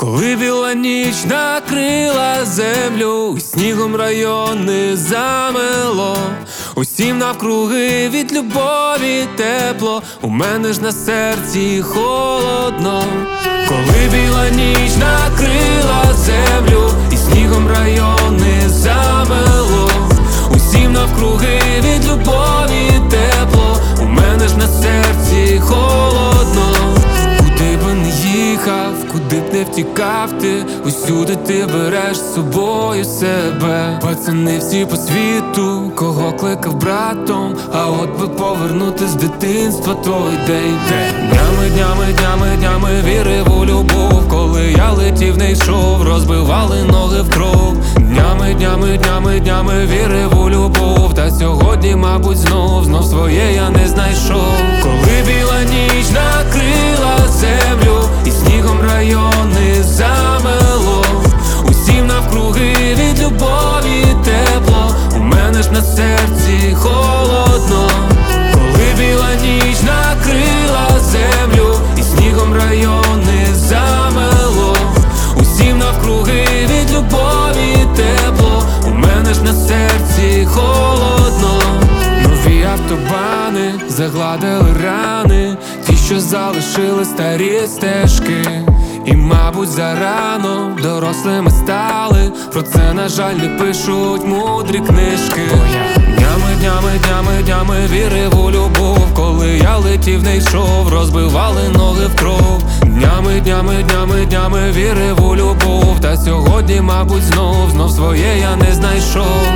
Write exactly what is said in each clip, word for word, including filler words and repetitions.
Коли біла ніч накрила землю, і снігом райони замело, усім навкруги від любові тепло, у мене ж на серці холодно. Коли біла ніч накрила землю, і снігом райони замело, усім навкруги від любові тепло, у мене ж на серці холодно. Куди би не їхав, куди б не втікав ти, усюди ти береш з собою себе. Пацани всі по світу, кого кликав братом, а от би повернути з дитинства той день. Днями, днями, днями, днями вірив у любов, коли я летів, не йшов, розбивали ноги в кров. Днями, днями, днями, днями вірив у любов, та сьогодні, мабуть, знов, знов своє я не знайшов. Коли біла ніч накрила землю, і снігом райони замело, усім навкруги від любові тепло, у мене ж на серці холодно. Коли біла ніч накрила землю, і снігом райони замело, усім навкруги від любові тепло, у мене ж на серці холодно. Нові автобани загладили рани, ті, що залишили старі стежки. І, мабуть, зарано дорослими стали, про це, на жаль, не пишуть мудрі книжки. Днями, днями, днями, днями вірив у любов, коли я летів, не йшов, розбивали ноги в кров. Днями, днями, днями, днями вірив у любов, та сьогодні, мабуть, знов, знов своє я не знайшов.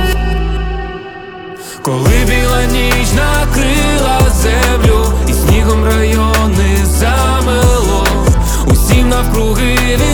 Коли біла ніч накрила землю, і снігом райони замело, усім навкруги від